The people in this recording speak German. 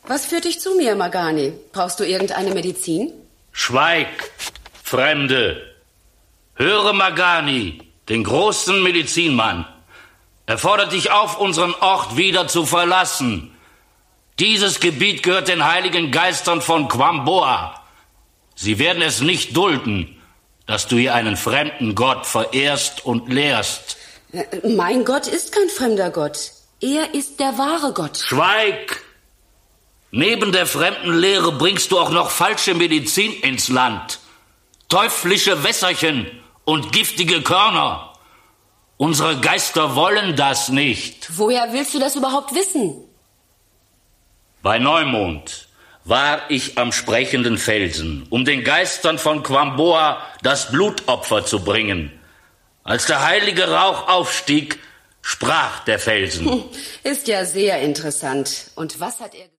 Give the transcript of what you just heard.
Was führt dich zu mir, Magani? Brauchst du irgendeine Medizin? Schweig, Fremde. Höre Magani, den großen Medizinmann. Er fordert dich auf, unseren Ort wieder zu verlassen. Dieses Gebiet gehört den heiligen Geistern von Quamboa. Sie werden es nicht dulden, dass du hier einen fremden Gott verehrst und lehrst. Mein Gott ist kein fremder Gott. Er ist der wahre Gott. Schweig! Neben der fremden Lehre bringst du auch noch falsche Medizin ins Land. Teuflische Wässerchen und giftige Körner. Unsere Geister wollen das nicht. Woher willst du das überhaupt wissen? Bei Neumond war ich am sprechenden Felsen, um den Geistern von Quamboa das Blutopfer zu bringen. Als der heilige Rauch aufstieg, sprach der Felsen. Ist ja sehr interessant. Und was hat er